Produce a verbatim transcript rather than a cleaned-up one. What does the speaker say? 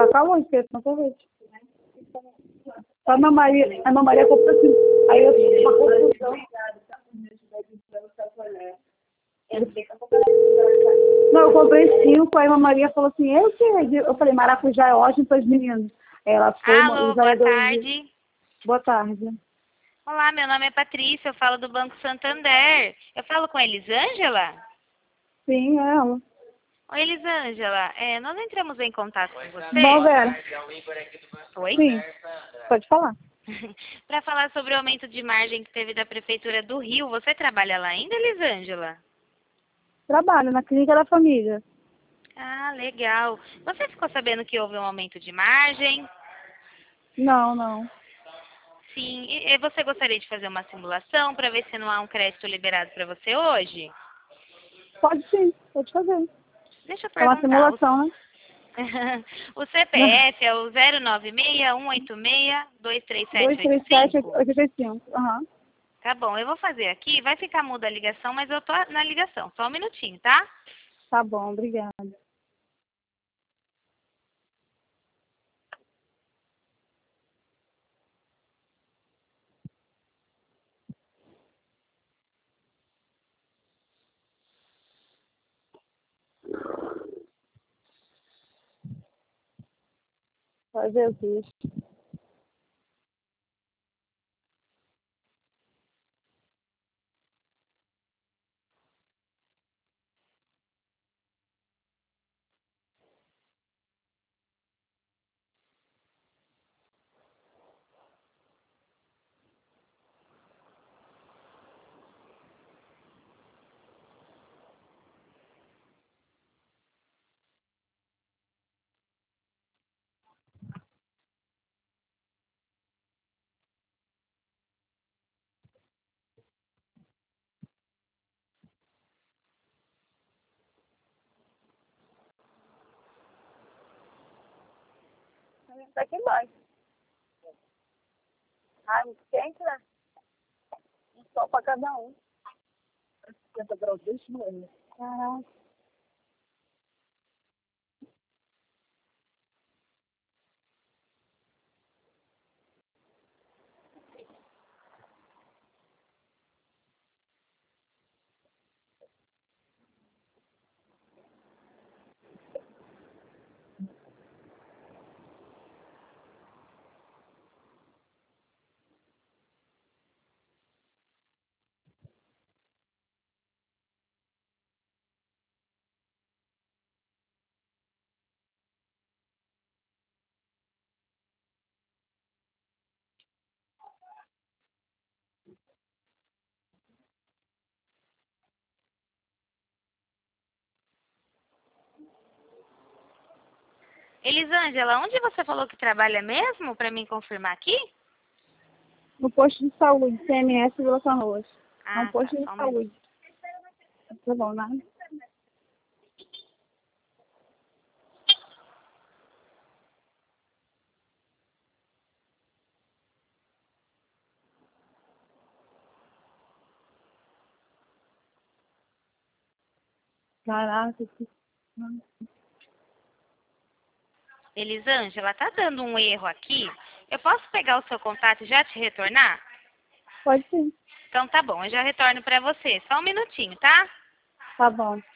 Tá calor, esquece, não tô vendo. A Ana Maria, a Ana Maria comprou assim. Aí eu fiz uma confusão. Não, eu comprei cinco, aí a Ana Maria falou assim, eu que eu falei, maracujá é ótimo para os meninos. Ela foi, Alô, os boa vereadores. tarde. Boa tarde. Olá, meu nome é Patrícia, eu falo do Banco Santander. Eu falo com a Elisângela? Sim, é ela. Oi, Elisângela, é, nós entramos em contato com você. Bom, Vera. Oi? Sim, pode falar. Para falar sobre o aumento de margem que teve da Prefeitura do Rio. Você trabalha lá ainda, Elisângela? Trabalho na clínica da família. Ah, legal. Você ficou sabendo que houve um aumento de margem? Não, não. Sim. E e você gostaria de fazer uma simulação para ver se não há um crédito liberado para você hoje? Pode sim, pode fazer. Deixa eu É uma perguntar. O, simulação, né? o C P F é o zero nove seis, um oito seis, dois três sete dois oito três sete, cinco? oito cinco. Aham. Tá bom, eu vou fazer aqui. Vai ficar muda a ligação, mas eu tô na ligação. Só um minutinho, tá? Tá bom, obrigada. Só Jesus. Tá aqui embaixo. Ai, muito quente, né? Um sol pra cada um. cinquenta graus, deixa eu. Caraca. Elisângela, onde você falou que trabalha mesmo, para mim confirmar aqui? No posto de saúde, C M S Vila Canoas. É um Ah, tá, posto de só um minuto. saúde. Tá bom, né? Caraca, que... Elisângela, tá dando um erro aqui. Eu posso pegar o seu contato e já te retornar? Pode sim. Então tá bom, eu já retorno para você. Só um minutinho, tá? Tá bom.